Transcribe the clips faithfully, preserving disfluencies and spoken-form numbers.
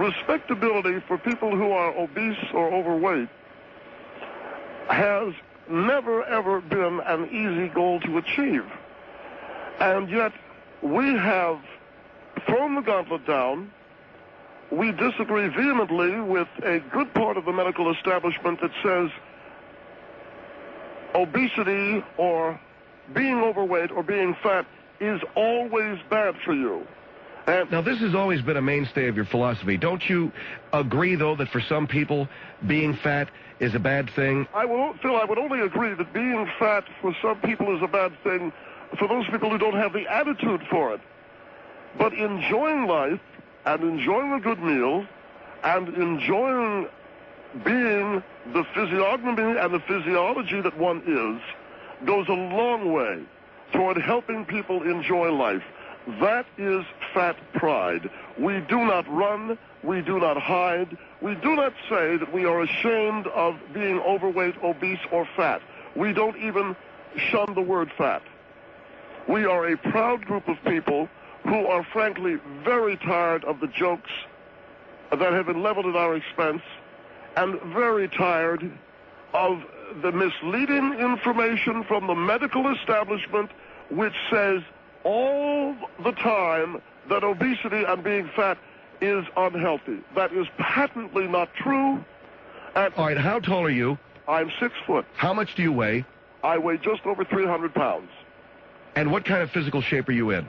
respectability for people who are obese or overweight has never, ever been an easy goal to achieve. And yet, we have thrown the gauntlet down. We disagree vehemently with a good part of the medical establishment that says obesity or being overweight or being fat is always bad for you. And now, this has always been a mainstay of your philosophy. Don't you agree, though, that for some people, being fat is a bad thing? I will, Phil, I would only agree that being fat for some people is a bad thing for those people who don't have the attitude for it. But enjoying life and enjoying a good meal and enjoying being the physiognomy and the physiology that one is goes a long way toward helping people enjoy life. That is fat pride. We do not run. We do not hide. We do not say that we are ashamed of being overweight, obese, or fat. We don't even shun the word fat. We are a proud group of people who are frankly very tired of the jokes that have been leveled at our expense and very tired of the misleading information from the medical establishment which says all the time that obesity and being fat is unhealthy. That is patently not true. And all right, how tall are you? I'm six foot. How much do you weigh? I weigh just over three hundred pounds. And what kind of physical shape are you in?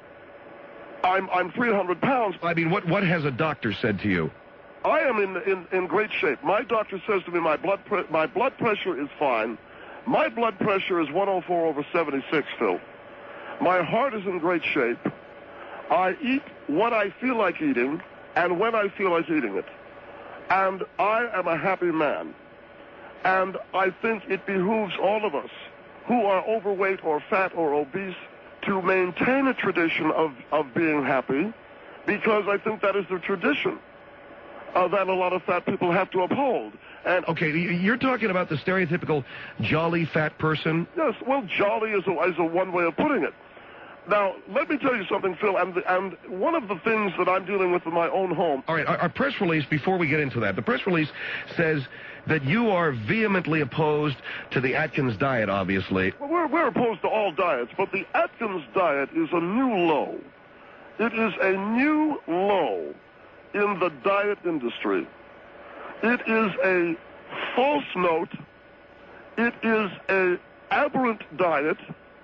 I'm I'm three hundred pounds. I mean, what, what has a doctor said to you? I am in, in, in great shape. My doctor says to me my blood pre- my blood pressure is fine. My blood pressure is one oh four over seventy-six, Phil. My heart is in great shape. I eat what I feel like eating and when I feel like eating it. And I am a happy man. And I think it behooves all of us who are overweight or fat or obese to maintain a tradition of, of being happy, because I think that is the tradition uh, that a lot of fat people have to uphold. And okay, you're talking about the stereotypical jolly fat person? Yes, well, jolly is a, is a one way of putting it. Now, let me tell you something, Phil, and, and one of the things that I'm dealing with in my own home... All right, our, our press release, before we get into that, the press release says that you are vehemently opposed to the Atkins diet, obviously. Well, we're, we're opposed to all diets, but the Atkins diet is a new low. It is a new low in the diet industry. It is a false note. It is an aberrant diet.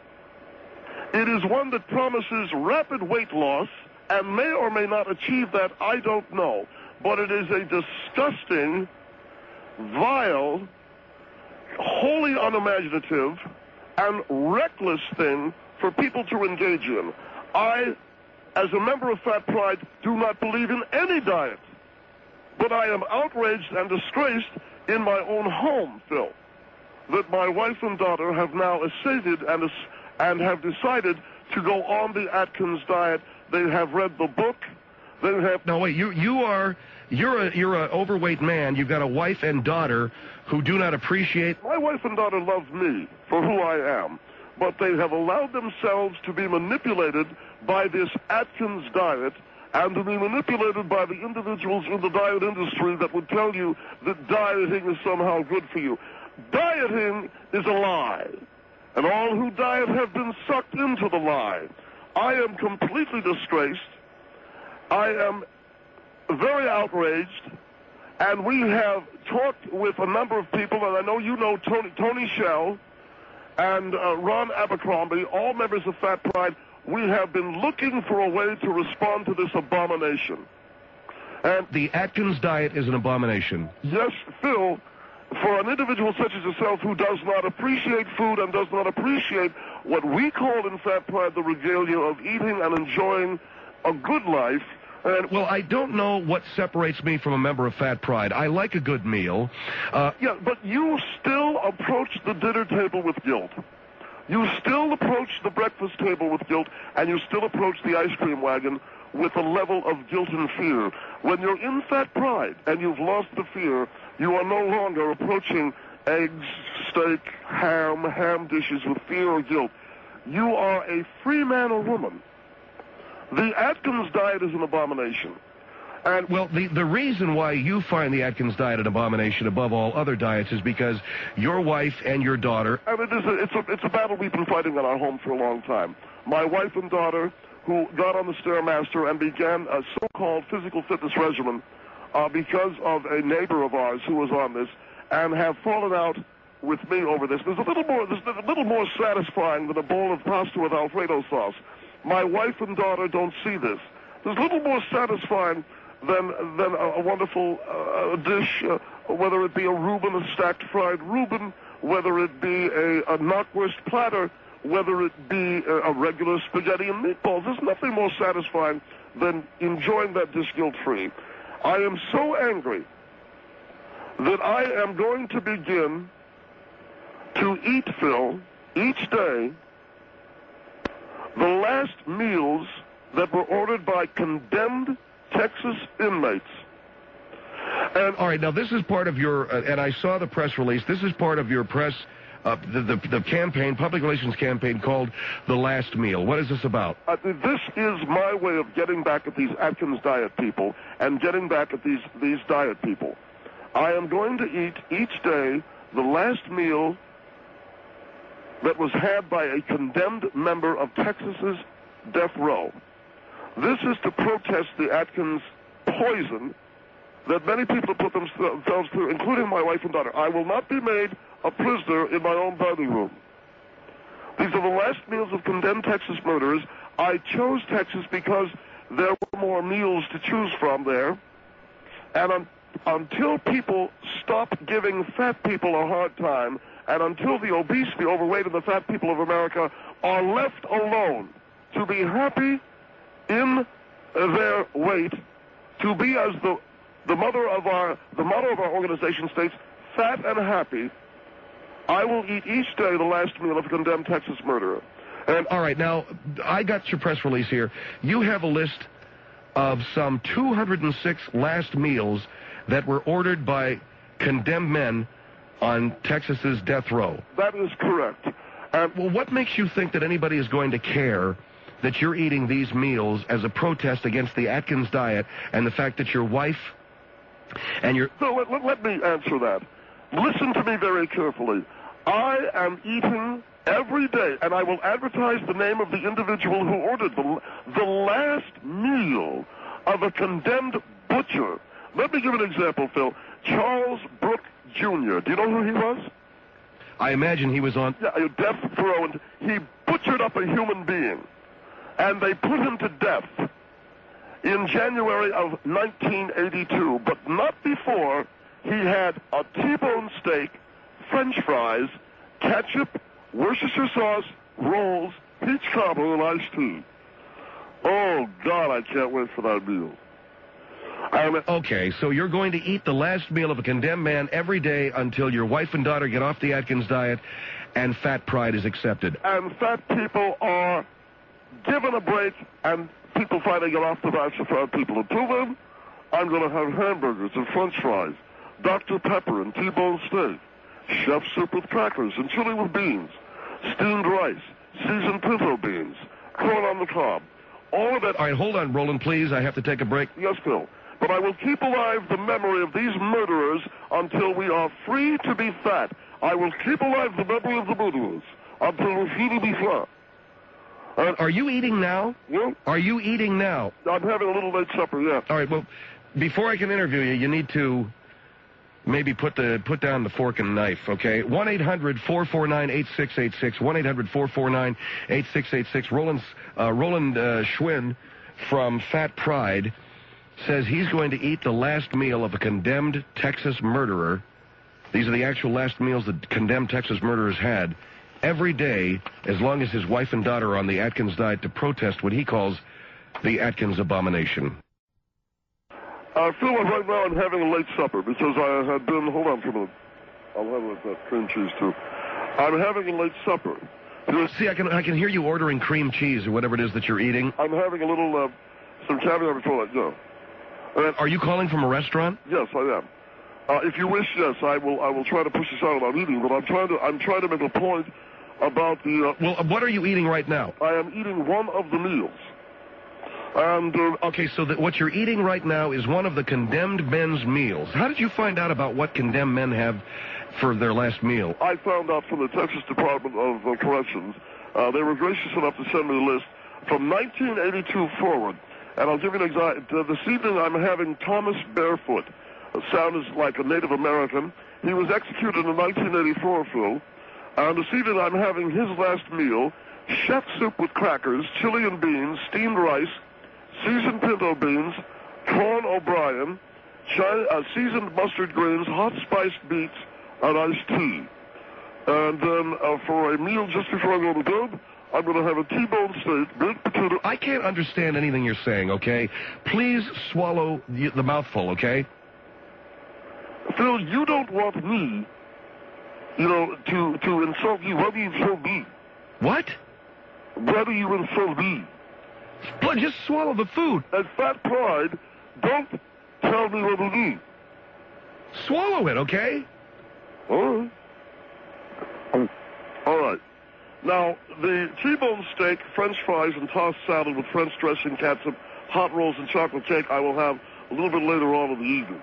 It is one that promises rapid weight loss and may or may not achieve that, I don't know. But it is a disgusting, vile, wholly unimaginative, and reckless thing for people to engage in. I, as a member of Fat Pride, do not believe in any diet. But I am outraged and disgraced in my own home, Phil, that my wife and daughter have now acceded and and have decided to go on the Atkins diet. They have read the book. They have... No, wait, you you are, you're a, you're an overweight man. You've got a wife and daughter who do not appreciate... My wife and daughter love me for who I am, but they have allowed themselves to be manipulated by this Atkins diet and to be manipulated by the individuals in the diet industry that would tell you that dieting is somehow good for you. Dieting is a lie. And all who diet have been sucked into the lie. I am completely disgraced. I am very outraged. And we have talked with a number of people, and I know you know Tony, Tony Shell and uh, Ron Abercrombie, all members of Fat Pride. We have been looking for a way to respond to this abomination. And the Atkins diet is an abomination. Yes, Phil. For an individual such as yourself who does not appreciate food and does not appreciate what we call in Fat Pride the regalia of eating and enjoying a good life. And well, I don't know what separates me from a member of Fat Pride. I like a good meal. Uh, yeah, but you still approach the dinner table with guilt. You still approach the breakfast table with guilt, and you still approach the ice cream wagon with a level of guilt and fear. When you're in Fat Pride and you've lost the fear, you are no longer approaching eggs, steak, ham, ham dishes with fear or guilt. You are a free man or woman. The Atkins diet is an abomination. And, well, the, the reason why you find the Atkins diet an abomination above all other diets is because your wife and your daughter... And it is a, it's, a, it's a battle we've been fighting in our home for a long time. My wife and daughter, who got on the Stairmaster and began a so-called physical fitness regimen uh, because of a neighbor of ours who was on this, and have fallen out with me over this. There's a little more, there's a little more satisfying than a bowl of pasta with Alfredo sauce. My wife and daughter don't see this. There's a little more satisfying than than a, a wonderful uh, dish, uh, whether it be a Reuben, a stacked fried Reuben, whether it be a, a knockwurst platter, whether it be a, a regular spaghetti and meatballs. There's nothing more satisfying than enjoying that dish guilt-free. I am so angry that I am going to begin to eat, Phil, each day, the last meals that were ordered by condemned Texas inmates. And all right, now this is part of your, uh, and I saw the press release, this is part of your press, uh, the, the, the campaign, public relations campaign called The Last Meal. What is this about? Uh, this is my way of getting back at these Atkins diet people and getting back at these, these diet people. I am going to eat each day the last meal that was had by a condemned member of Texas's death row. This is to protest the Atkins poison that many people put themselves through, including my wife and daughter. I will not be made a prisoner in my own dining room. These are the last meals of condemned Texas murderers. I chose Texas because there were more meals to choose from there. And un- until people stop giving fat people a hard time, and until the obese, the overweight, and the fat people of America are left alone to be happy in their weight, to be, as the the mother of our the motto of our organization states, fat and happy, I will eat each day the last meal of a condemned Texas murderer. And all right, now I got your press release here. You have a list of some two hundred six last meals that were ordered by condemned men on Texas's death row. That is correct. And well, what makes you think that anybody is going to care that you're eating these meals as a protest against the Atkins diet and the fact that your wife and your... So let, let, let me answer that. Listen to me very carefully. I am eating every day, and I will advertise the name of the individual who ordered the, the last meal of a condemned butcher. Let me give an example, Phil. Charles Brooke Junior Do you know who he was? I imagine he was on... Yeah, a death row, and he butchered up a human being. And they put him to death in January of nineteen eighty-two, but not before he had a T-bone steak, French fries, ketchup, Worcestershire sauce, rolls, peach cobbler, and iced tea. Oh, God, I can't wait for that meal. Um, okay, so you're going to eat the last meal of a condemned man every day until your wife and daughter get off the Atkins diet and fat pride is accepted. And fat people are given a break, and people finally get off the diet for fat people. Until then, I'm going to have hamburgers and French fries, Doctor Pepper and T-bone steak, chef soup with crackers and chili with beans, steamed rice, seasoned pinto beans, corn on the cob. All of that... All right, hold on, Roland, please. I have to take a break. Yes, Phil. But I will keep alive the memory of these murderers until we are free to be fat. I will keep alive the memory of the murderers until we're free to be fat. Uh, are you eating now? Yeah? Are you eating now? I'm having a little late supper, yeah. All right, well, before I can interview you, you need to maybe put the put down the fork and knife, okay? one eight hundred four four nine eight six eight six, one eight hundred four four nine eight six eight six. Roland's, uh, Roland uh, Schwinn from Fat Pride says he's going to eat the last meal of a condemned Texas murderer. These are the actual last meals that condemned Texas murderers had every day, as long as his wife and daughter are on the Atkins diet, to protest what he calls the Atkins abomination. Uh, Phil, right now I'm having a late supper because I had been... Hold on for a minute. I'll have that cream cheese, too. I'm having a late supper. See, I can I can hear you ordering cream cheese or whatever it is that you're eating. I'm having a little... Uh, some caviar before that, no. Uh, are you calling from a restaurant? Yes, I am. Uh, if you wish, yes, I will. I will try to push this out without eating. But I'm trying to. I'm trying to make a point about the. Uh, well, what are you eating right now? I am eating one of the meals. And uh, Okay, so that what you're eating right now is one of the condemned men's meals. How did you find out about what condemned men have for their last meal? I found out from the Texas Department of uh, Corrections. Uh, they were gracious enough to send me a list from nineteen eighty-two forward. And I'll give you an example. Uh, this evening I'm having Thomas Barefoot. Uh, sounds like a Native American. He was executed in nineteen eighty-four, Phil. And this evening I'm having his last meal, chef soup with crackers, chili and beans, steamed rice, seasoned pinto beans, corn O'Brien, China, uh, seasoned mustard greens, hot spiced beets, and iced tea. And then uh, for a meal just before I go to bed, I'm going to have a T-bone steak, baked potato. I can't understand anything you're saying, okay? Please swallow the, the mouthful, okay? Phil, you don't want me, you know, to, to insult you. Why do you insult me? What? Why do you insult me? But just swallow the food. At Fat Pride, don't tell me what to do. Swallow it, okay? All right. All right. Now, the T-bone steak, French fries, and tossed salad with French dressing, catsup, hot rolls, and chocolate cake I will have a little bit later on in the evening.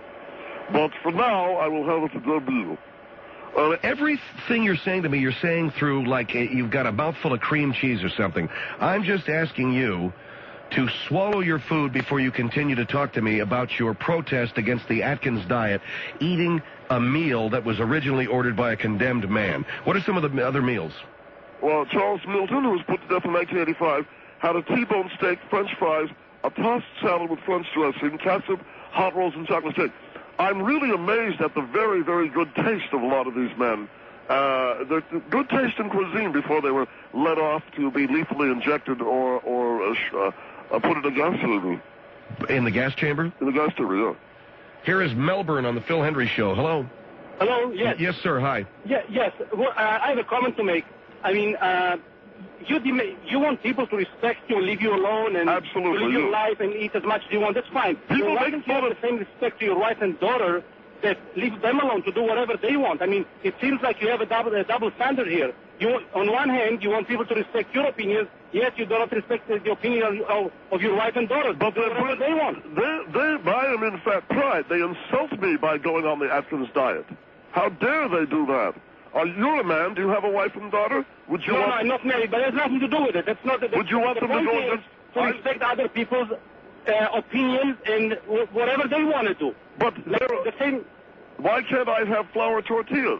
But for now, I will have it a good meal. Uh, everything you're saying to me, you're saying through like a, you've got a mouthful of cream cheese or something. I'm just asking you to swallow your food before you continue to talk to me about your protest against the Atkins diet, eating a meal that was originally ordered by a condemned man. What are some of the other meals? Well, Charles Milton, who was put to death in nineteen eighty-five, had a T-bone steak, French fries, a tossed salad with French dressing, catsup, hot rolls, and chocolate cake. I'm really amazed at the very, very good taste of a lot of these men. Uh, the good taste in cuisine before they were let off to be lethally injected or or uh, sh- uh, uh, put in a gas chamber. In the gas chamber? In the gas chamber, yeah. Here is Melbourne on the Phil Hendry Show. Hello. Hello. Yes. Yes, sir. Hi. Yeah, yes. Well, uh, I have a comment to make. I mean, uh, you dem- you want people to respect you, leave you alone, and Absolutely, to live your yeah. life and eat as much as you want. That's fine. People so why make don't you fun have of- the same respect to your wife and daughter that leave them alone to do whatever they want? I mean, it seems like you have a double, a double standard here. You, on one hand, you want people to respect your opinions, yet you do not respect the, the opinion of, of, of your wife and daughter. But do they, whatever they want. They, they, I am in Fat Pride. They insult me by going on the Atkins diet. How dare they do that? Are you're a man? Do you have a wife and daughter? Would you No, want no, I'm not married, but it has nothing to do with it. That's not. That's, Would you want the them to point go is against- to I- respect other people's uh, opinions and w- whatever they want to do. But Like there- the same. why can't I have flour tortillas?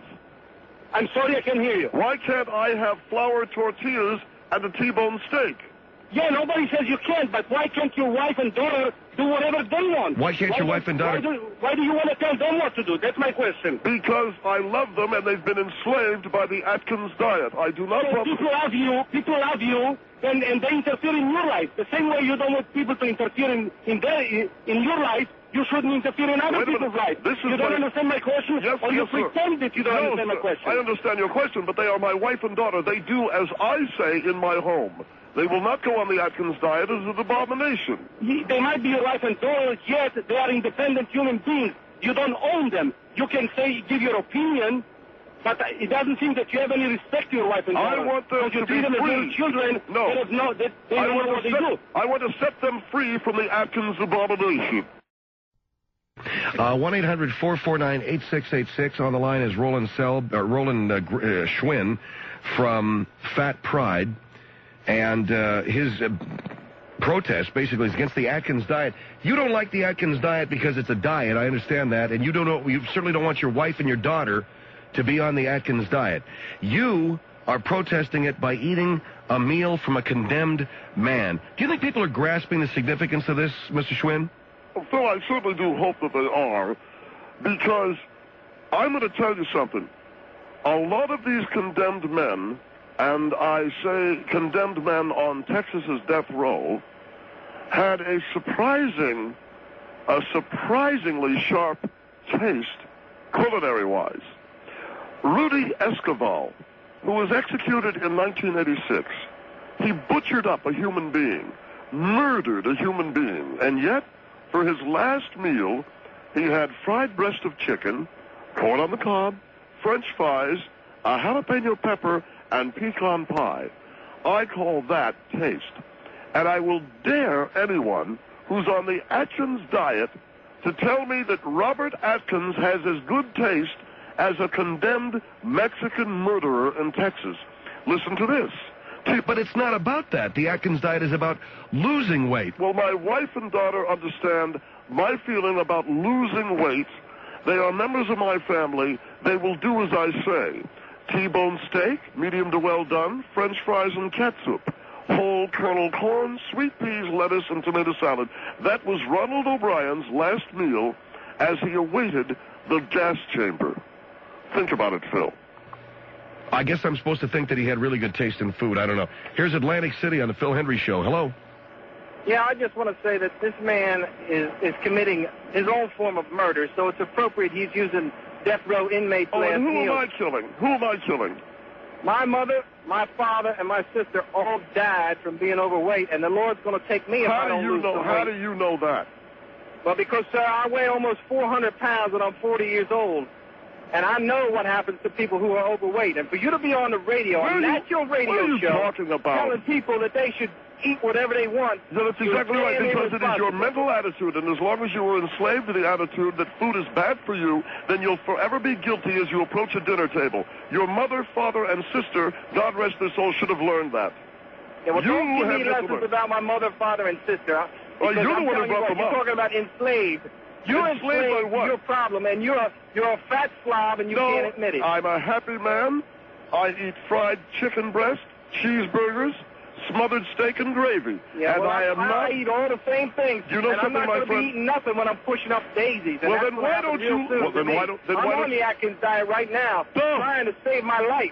I'm sorry, I can't hear you. Why can't I have flour tortillas and a T-bone steak? Yeah, nobody says you can't, but why can't your wife and daughter do whatever they want? Why can't your wife and daughter- Why do, why do you want to tell them what to do? That's my question. Because I love them and they've been enslaved by the Atkins diet. I do not So want people love you, people love you, and, and they interfere in your life. The same way you don't want people to interfere in, in, their, in your life, you shouldn't interfere in other Wait a minute. people's life. This is you don't my- understand my question, Yes, or you yes, sir. pretend that you don't No, understand my sir, question. I understand your question, but they are my wife and daughter. They do as I say in my home. They will not go on the Atkins diet as an abomination. Ye- They might be your wife and daughter, yet they are independent human beings. You don't own them. You can say, give your opinion, but it doesn't seem that you have any respect to your wife and I daughter. want them Because you to treat be them as little free. children. No. That have no, that they I don't know want, what to they do. set, I want to set them free from the Atkins abomination. Uh, one eight hundred four four nine eight six eight six. On the line is Roland Selb, uh, Roland uh, Gr- uh, Schwinn from Fat Pride. And uh, his uh, protest basically is against the Atkins diet. You don't like the Atkins diet because it's a diet. I understand that. And you don't know, you certainly don't want your wife and your daughter to be on the Atkins diet. You are protesting it by eating a meal from a condemned man. Do you think people are grasping the significance of this, Mister Schwinn? Well, Phil, I certainly do hope that they are, because I'm going to tell you something. A lot of these condemned men, and I say condemned men on Texas's death row, had a surprising, a surprisingly sharp taste, culinary-wise. Rudy Escoval, who was executed in nineteen eighty-six, he butchered up a human being, murdered a human being, and yet, for his last meal, he had fried breast of chicken, corn on the cob, French fries, a jalapeno pepper, and pecan pie. I call that taste. And I will dare anyone who's on the Atkins diet to tell me that Robert Atkins has as good taste as a condemned Mexican murderer in Texas. Listen to this. But it's not about that. The Atkins diet is about losing weight. Well, my wife and daughter understand my feeling about losing weight. They are members of my family. They will do as I say. T-bone steak, medium to well done, French fries and catsup, whole kernel corn, sweet peas, lettuce, and tomato salad. That was Ronald O'Brien's last meal as he awaited the gas chamber. Think about it, Phil. I guess I'm supposed to think that he had really good taste in food. I don't know. Here's Atlantic City on the Phil Hendry Show. Hello. Yeah, I just want to say that this man is, is committing his own form of murder, so it's appropriate he's using death row inmates Oh, last and who meal. am I killing? Who am I killing? My mother, my father, and my sister all died from being overweight, and the Lord's going to take me if How I do don't you lose know? some How weight. do you know that? Well, because, sir, I weigh almost four hundred pounds and I'm forty years old. And I know what happens to people who are overweight. And for you to be on the radio, What a are you- natural radio what are you show, talking about? telling people that they should eat whatever they want. No, that's exactly right, because it is your mental attitude, and as long as you are enslaved to the attitude that food is bad for you, then you'll forever be guilty as you approach a dinner table. Your mother, father, and sister, God rest their souls, should have learned that. Yeah, well, You don't give have me yet to lessons learn. about my mother, father, and sister. huh? Oh, Because you're the I'm one who telling you brought what, them You're up. talking about enslaved. You're Enslaved enslaved by what? to your problem, and you're a, you're a fat slob, and you No, can't admit it. I'm a happy man. I eat fried chicken breast, cheeseburgers, smothered steak, and gravy. yeah, and well, I am I, not... I eat all the same things, You know and I'm something, not my going to be friend? eating nothing when I'm pushing up daisies. And Well, that's then what why happens don't real you- soon well, to then me. why don't- then I'm why on don't- the Atkins diet right now, No. trying to save my life.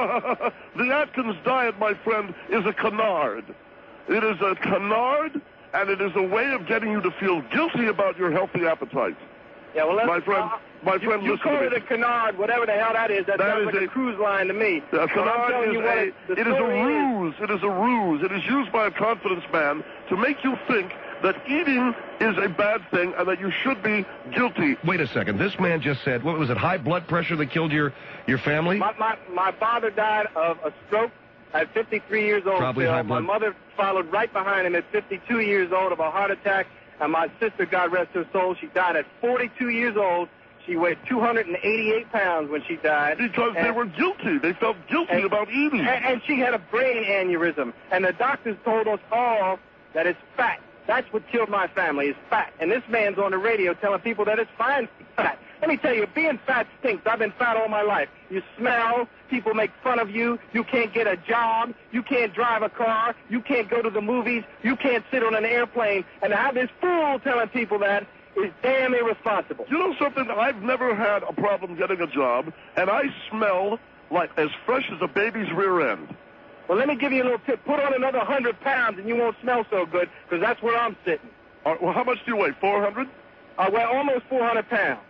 The Atkins diet, my friend, is a canard. It is a canard, and it is a way of getting you to feel guilty about your healthy appetite. Yeah, well, let's, My friend, uh, my you, friend, you listen call to it me. a canard, whatever the hell that is. That, That sounds is like a, a- cruise line to me. A But I'm canard telling is you what a, it, the it is a story ruse. It is a ruse. It is used by a confidence man to make you think that eating is a bad thing and that you should be guilty. Wait a second. This man just said, what was it, high blood pressure that killed your, your family? My, my, my father died of a stroke at fifty-three years old. Probably Phil. high My blood- mother followed right behind him at fifty-two years old of a heart attack. And my sister, God rest her soul, she died at forty-two years old. She weighed two hundred eighty-eight pounds when she died. Because they And- were guilty. They felt guilty and- about eating. And, and she had a brain aneurysm. And the doctors told us all that it's fat. That's what killed my family, is fat. And this man's on the radio telling people that it's fine to be fat. Let me tell you, being fat stinks. I've been fat all my life. You smell, people make fun of you, you can't get a job, you can't drive a car, you can't go to the movies, you can't sit on an airplane. And to have this fool telling people that is damn irresponsible. You know something? I've never had a problem getting a job, and I smell like as fresh as a baby's rear end. Well, let me give you a little tip. Put on another one hundred pounds and you won't smell so good, because that's where I'm sitting. All right, well, how much do you weigh? four hundred? I weigh almost four hundred pounds.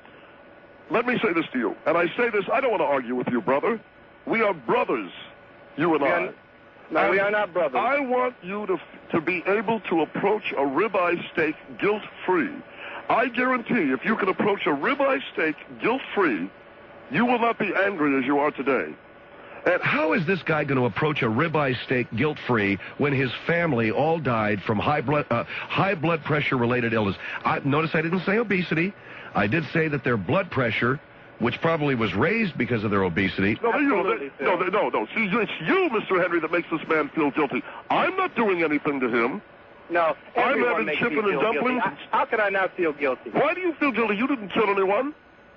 Let me say this to you, and I say this, I don't want to argue with you, brother. We are brothers, you and We I. are- No, we are not brothers. I want you to to be able to approach a ribeye steak guilt-free. I guarantee if you can approach a ribeye steak guilt-free, you will not be angry as you are today. And how is this guy going to approach a ribeye steak guilt-free when his family all died from high blood uh, high blood pressure-related illness? I, notice I didn't say obesity. I did say that their blood pressure, which probably was raised because of their obesity. No, you, Absolutely, they, no, Phil. they, no, no. See, it's you, Mister Henry, that makes this man feel guilty. I'm not doing anything to him. No, I'm everyone having makes chicken me and feel dumplings. guilty. I- How could I not feel guilty? Why do you feel guilty? You didn't kill anyone.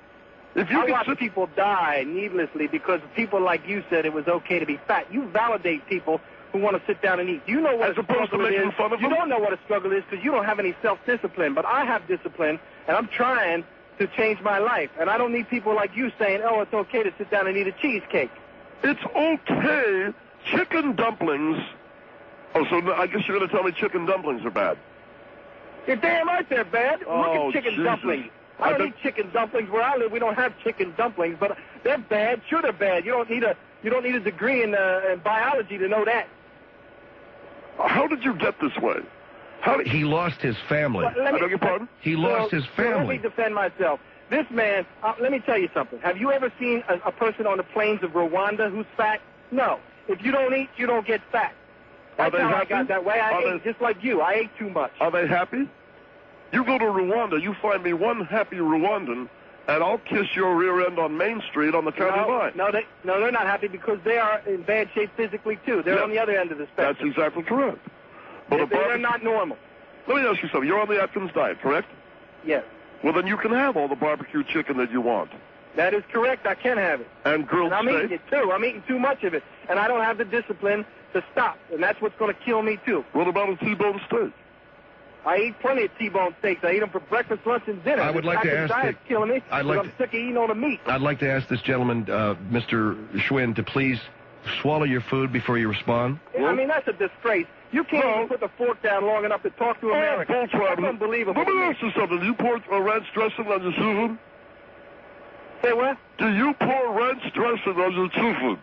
If you I could watch sit... people die needlessly because people like you said it was okay to be fat. You validate people who want to sit down and eat. You know what As a opposed to struggle it making is. fun of You them? don't know what a struggle is because you don't have any self-discipline. But I have discipline, and I'm trying to change my life. And I don't need people like you saying, oh, it's okay to sit down and eat a cheesecake. It's okay. Chicken dumplings... Oh, so I guess you're going to tell me chicken dumplings are bad. You're damn right they're bad. Oh, Look at chicken Jesus. dumplings. I I don't bet- eat chicken dumplings where I live. We don't have chicken dumplings, but they're bad. Sure, they're bad. You don't need a you don't need a degree in, uh, in biology to know that. How did you get this way? How did... He lost his family. But let I me- beg your pardon? He lost So- his so let family. me defend myself. This man, uh, let me tell you something. Have you ever seen a, a person on the plains of Rwanda who's fat? No. If you don't eat, you don't get fat. Are That's they how happy? I got that way. I Are ate they- just like you. I ate too much. Are they happy? You go to Rwanda, you find me one happy Rwandan, and I'll kiss your rear end on Main Street on the county no, line. no, they, no, they're not happy because they are in bad shape physically, too. They're Yeah. on the other end of the That's spectrum. exactly correct. But a They- they're barbe- not normal. Let me ask you something. You're on the Atkins diet, correct? Yes. Well, then you can have all the barbecue chicken that you want. That is correct. I can have it. And grilled And I'm steak. eating it, too. I'm eating too much of it. And I don't have the discipline to stop. And that's what's going to kill me, too. What about a T-bone steak? I eat plenty of T-bone steaks. I eat them for breakfast, lunch, and dinner. I would This like to Atkins ask diet's the- killing me I'd because like I'm to- sick of eating all the meat. I'd like to ask this gentleman, uh, Mister Schwinn, to please swallow your food before you respond. I mean, that's a disgrace. You can't No. even put the fork down long enough to talk to Oh, America. bull crap. That's unbelievable. Let me ask you something. Do you pour uh, ranch dressing on your seafood? Say what? Do you pour ranch dressing on your seafood?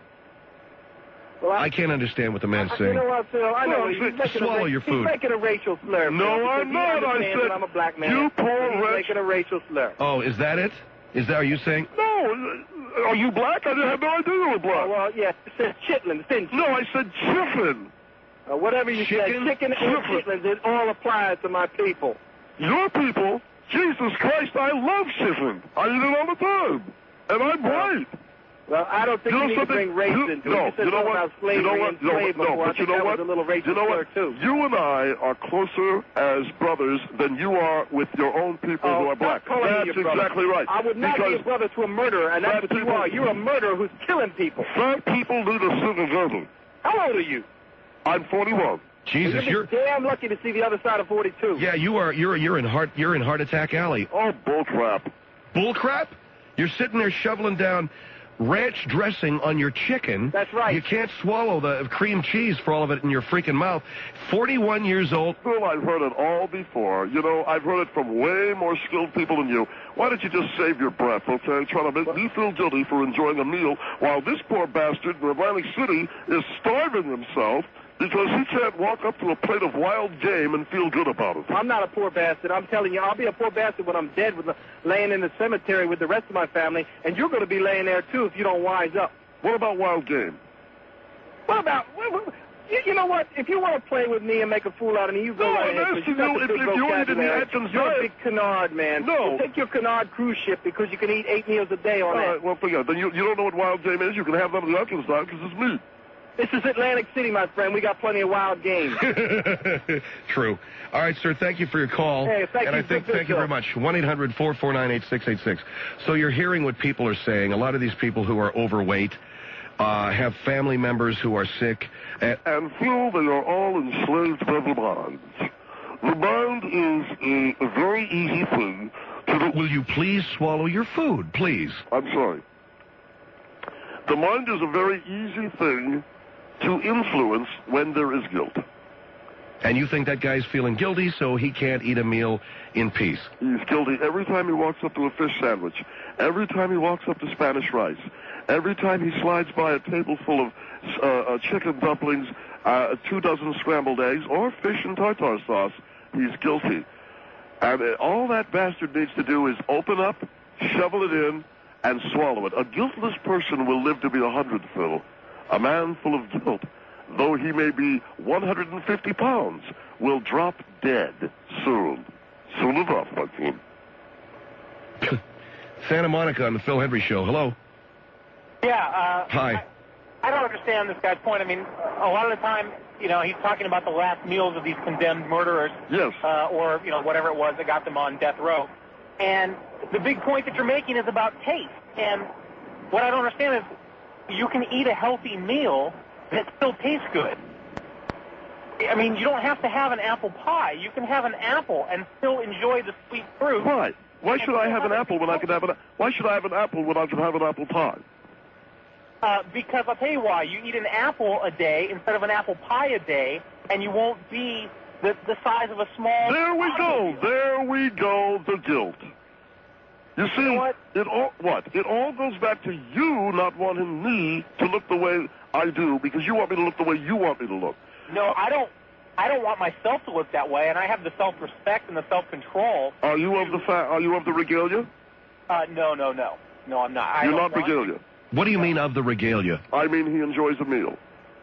Well, I can't understand what the man's You saying. know what, Phil? I know Well, he's see, making swallow a, your he's food. making a racial slur. No, Phil, I'm because he not. I understands said that I'm a black man. you pour and he's ranch- making a racial slur. Oh, is that it? Is that, are you saying? No. uh, Are you black? I have no idea you were black. Oh, well, yeah, it says chitlins, didn't you? No, I said chicken. Uh, whatever you Chicken? said, chicken and Chicken. chitlins, it all applies to my people. Your people? Jesus Christ, I love chicken. I eat it all the time. And I'm white. Well, I don't think You you, know need to something? bring race You- into no, it. You said you know something what? about slavery You know what? and You know slave what? before. No, I but you think know that what? was a little racial You know slur, what? too. You and I are closer as brothers than you are with your own people Oh, who are stop black. calling me That's your brother. exactly right. I would not be a Because brother to a murderer, and that's fat what you people- are. You're a murderer who's killing people. fat people need a citizen. How old are you? I'm forty-one. Jesus, You're you're, damn lucky to see the other side of forty-two. yeah, you are, you're, you're in heart, you're in heart attack alley. Oh, bullcrap. Bull crap? You're sitting there shoveling down ranch dressing on your chicken. That's right. You can't swallow the cream cheese for all of it in your freaking mouth. forty-one years old. Phil, I've heard it all before. You know, I've heard it from way more skilled people than you. Why don't you just save your breath, okay? Trying to make me feel guilty for enjoying a meal while this poor bastard in Atlantic City is starving himself because he can't walk up to a plate of wild game and feel good about it. I'm not a poor bastard. I'm telling you, I'll be a poor bastard when I'm dead, with the, laying in the cemetery with the rest of my family, and you're going to be laying there too if you don't wise up. What about wild game? What about? What, what, you, you know what? If you want to play with me and make a fool out of me, you go No, right I'm ahead. 'cause asking got you the if- good if you ate in the vocabulary. Atkins You're diet. a big canard, man. No. Well, take your canard cruise ship because you can eat eight meals a day on All that. right, well, forget it. Then you, you don't know what wild game is. You can have that in the Atkins diet because it's meat. This is Atlantic City, my friend. We got plenty of wild game. True. All right, sir. Thank you for your call. Hey, thank and you. I think Good thank you show. very much. one eight hundred four four nine eight six eight six. So you're hearing what people are saying. A lot of these people who are overweight uh, have family members who are sick. And And Phil, they are all enslaved by the mind. The mind is a, a very easy thing to do. will you please swallow your food, please? I'm sorry. The mind is a very easy thing to influence when there is guilt. And you think that guy's feeling guilty, so he can't eat a meal in peace. He's guilty every time he walks up to a fish sandwich, every time he walks up to Spanish rice, every time he slides by a table full of uh, uh, chicken dumplings, uh, two dozen scrambled eggs, or fish and tartar sauce. He's guilty. And uh, all that bastard needs to do is open up, shovel it in, and swallow it. A guiltless person will live to be a hundred, Phil. A man full of guilt, though he may be one hundred fifty pounds, will drop dead soon. Soon enough, my friend. Santa Monica on the Phil Hendry Show. Hello. Yeah. Uh, Hi. I, I don't understand this guy's point. I mean, a lot of the time, you know, he's talking about the last meals of these condemned murderers. Yes. Uh, or, you know, whatever it was that got them on death row. And the big point that you're making is about taste. And what I don't understand is you can eat a healthy meal and it still tastes good. I mean, you don't have to have an apple pie. You can have an apple and still enjoy the sweet fruit. Why? Why should I have an apple when I can have an? Why should I have an apple when I can have an apple pie? Uh, because I'll tell you why. You eat an apple a day instead of an apple pie a day, and you won't be the, the size of a small... There we go. There we go. The guilt. You see, know what? it all what? It all goes back to you not wanting me to look the way I do because you want me to look the way you want me to look. No, I don't. I don't want myself to look that way, and I have the self-respect and the self-control. Are you of the fa- Are you of the regalia? Uh, no, no, no, no, I'm not. I You're don't not want- regalia. What do you mean of the regalia? I mean, he enjoys a meal.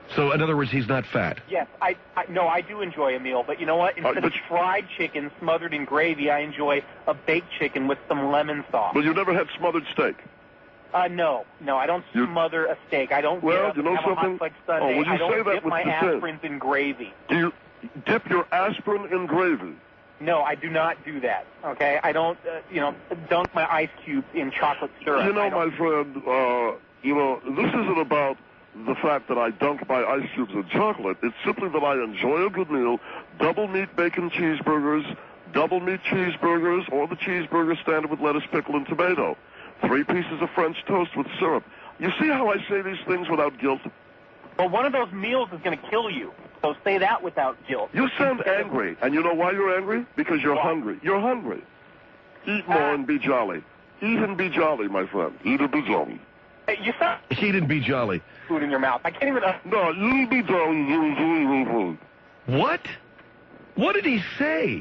So, in other words, he's not fat. Yes, I, I no, I do enjoy a meal, but you know what? Instead Uh, of fried chicken smothered in gravy, I enjoy a baked chicken with some lemon sauce. But you never had smothered steak. Uh, no, no, I don't You- smother a steak. I don't Well, get up you know and have something? a hot fudge sundae. Oh, would you I don't say that dip with my dissent? aspirins in gravy. Do you dip your aspirin in gravy? No, I do not do that. Okay, I don't, uh, you know, dunk my ice cubes in chocolate syrup. You know, I don't- my friend, uh, you know, this isn't about the fact that I dunk my ice cubes in chocolate. It's simply that I enjoy a good meal, double meat bacon cheeseburgers, double meat cheeseburgers, or the cheeseburger standard with lettuce, pickle, and tomato. Three pieces of French toast with syrup. You see how I say these things without guilt? Well, one of those meals is going to kill you. So say that without guilt. You sound angry, and you know why you're angry? Because you're Why? hungry. You're hungry. Eat more Uh, and be jolly. Eat and be jolly, my friend. Eat and be jolly. Hey, you sound Eat and be jolly. food in your mouth. I can't even. Uh, No, you be jolly. You be jolly. What? What did he say?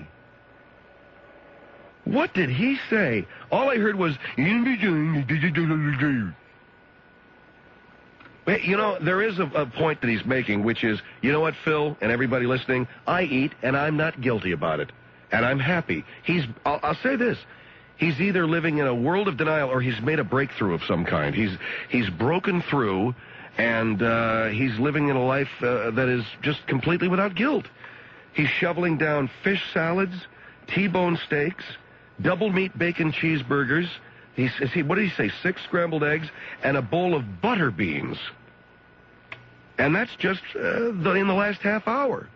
What did he say? All I heard was, Hey, you know, there is a, a point that he's making, which is, you know what, Phil, and everybody listening, I eat, and I'm not guilty about it. And I'm happy. He's, I'll, I'll say this, he's either living in a world of denial or he's made a breakthrough of some kind. He's, he's broken through, and uh, he's living in a life uh, that is just completely without guilt. He's shoveling down fish salads, T-bone steaks, double meat bacon cheeseburgers. He says, he, what did he say? Six scrambled eggs and a bowl of butter beans. And that's just uh, the, in the last half hour.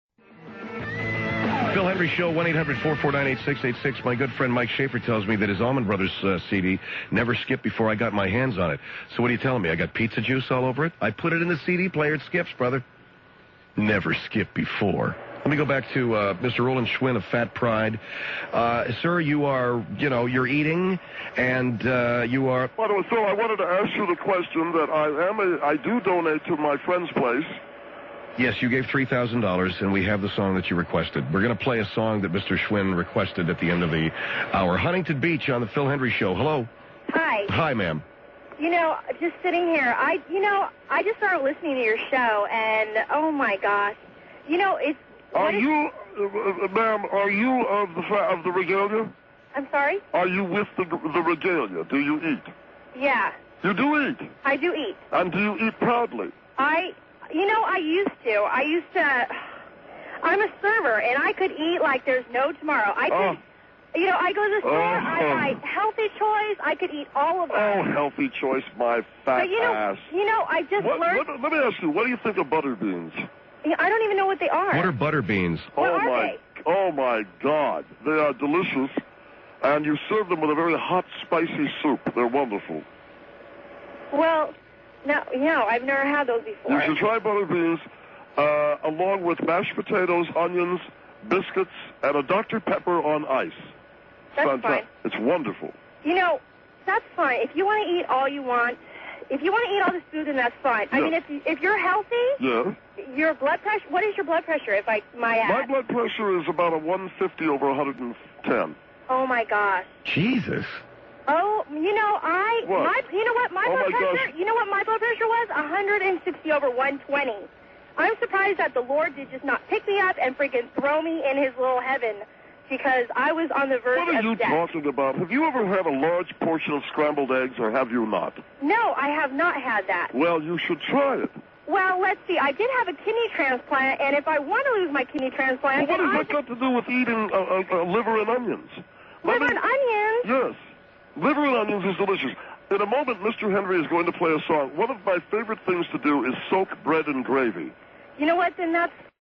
Phil Hendry Show, one eight hundred four four nine eight six eight six. My good friend Mike Schaefer tells me that his Allman Brothers uh, C D never skipped before I got my hands on it. So what are you telling me? I got pizza juice all over it? I put it in the C D player. It skips, brother. Never skipped before. Let me go back to uh, Mister Roland Schwinn of Fat Pride. Uh, sir, you are, you know, you're eating, and uh, you are... By the way, Phil, I wanted to ask you the question that I am a, I do donate to my friend's place. Yes, you gave three thousand dollars, and we have the song that you requested. We're going to play a song that Mister Schwinn requested at the end of the hour. Huntington Beach on the Phil Hendry Show. Hello. Hi. Hi, ma'am. You know, just sitting here, I, you know, I just started listening to your show, and oh my gosh, you know, it's. Are what is- you, uh, uh, ma'am, are you of the fa- of the regalia? I'm sorry? Are you with the the regalia? Do you eat? Yeah, You do eat. I do eat. And do you eat proudly? I, you know, I used to. I used to. I'm a server, and I could eat like there's no tomorrow. I could. Oh. You know, I go to the store, Oh. I buy Healthy Choice, I could eat all of them. Oh, healthy choice, my fat but you know, ass. you know, I just What, learned. let, let me ask you, what do you think of butter beans? I don't even know what they are. What are butter beans? What oh are my, they? oh my God, they are delicious, and you serve them with a very hot, spicy soup. They're wonderful. Well, no, you know, I've never had those You before. should try butter beans, uh, along with mashed potatoes, onions, biscuits, and a Doctor Pepper on ice. That's Fanta- fine. It's wonderful. You know, that's fine. If you want to eat all you want, if you want to eat all this food, then that's fine. I Yeah. mean, if you, if you're healthy, Yeah. your blood pressure. What is your blood pressure? If I my My ask? blood pressure is about a one fifty over one hundred ten. Oh my gosh. Jesus. Oh, you know, I What? my you know what my Oh, blood my gosh. pressure. You know what my blood pressure was? one hundred sixty over one twenty. I'm surprised that the Lord did just not pick me up and freaking throw me in His little heaven, because I was on the verge What are of you death. talking about? Have you ever had a large portion of scrambled eggs, or have you not? No, I have not had that. Well, you should try it. Well, let's see. I did have a kidney transplant, and if I want to lose my kidney transplant, Well, what then has I that got to do with eating uh, uh, uh, liver and onions? Let liver me- and onions. Yes. Liver and onions is delicious. In a moment, Mister Henry is going to play a song. One of my favorite things to do is soak bread in gravy. You know what? Then that's